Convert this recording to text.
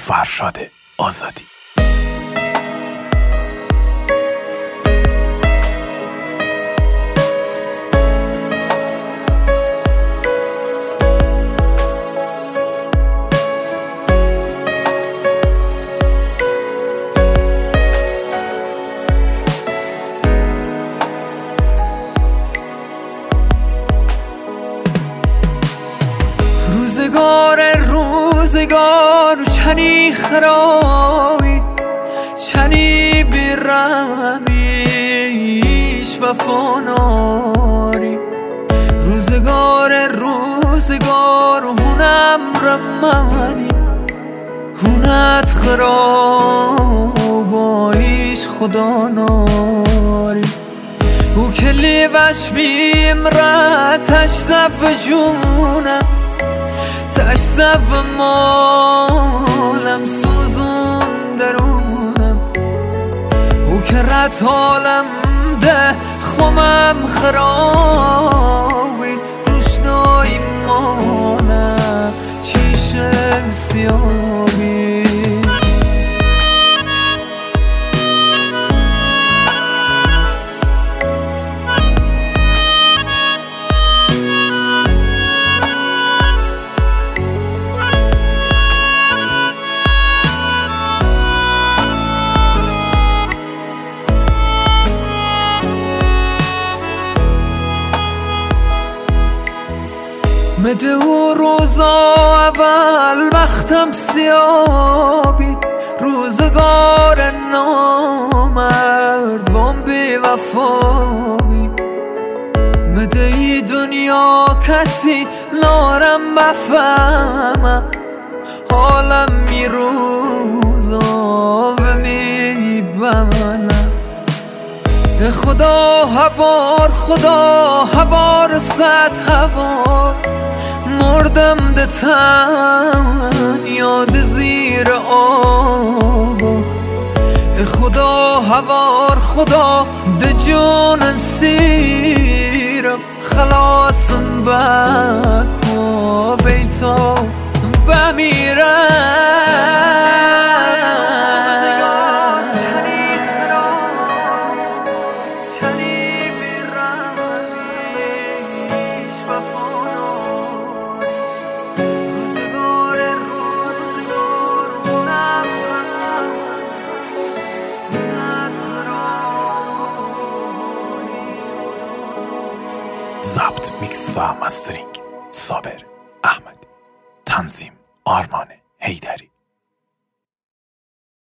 فرشاد آزادی. روزگار چنی خرابی چنی بیرمیش وفا ناری روزگار هونم رمانی هونت خرابایش خدا ناری او کلی وش بیمرتش زف جونم تش زف مالم سوزون درونم او که رد حالم ده خمم خرابی روشنایی مالم چیشم سیابی مده و روزا اول وقتم سیابی روزگار نامرد بام بی وفابی مده ای دنیا کسی نارم بفهمم حالم می روزا و می بمنم خدا هوار صد هوار مردم ده تن یاد زیر آب خدا هوار ده جانم سیرم خلاصم بکو بیتا بمیرم ضبط، میکس و مسترینگ صابر احمدی. تنظیم آرمان حیدری.